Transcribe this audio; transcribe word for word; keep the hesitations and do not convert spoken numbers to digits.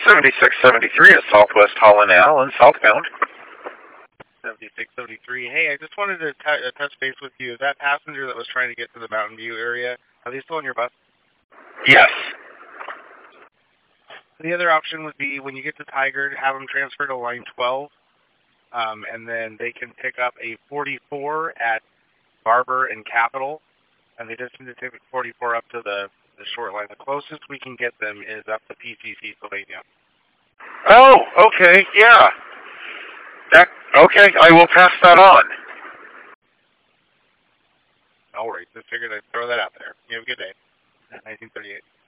seventy-six seventy-three at Southwest Holland Allen, southbound. seventy-six seventy-three. Hey, I just wanted to t- uh, touch base with you. That passenger that was trying to get to the Mountain View area, are they still on your bus? Yes. The other option would be when you get to Tigard, have them transfer to line twelve, um, and then they can pick up a forty-four at Barber and Capitol, and they just need to take forty-four up to the, the short line. The closest we can get them is up to P C C Sylvania. Oh, okay, yeah. That okay, I will pass that on. No worries. Just figured I'd throw that out there. You have a good day. nineteen thirty-eight.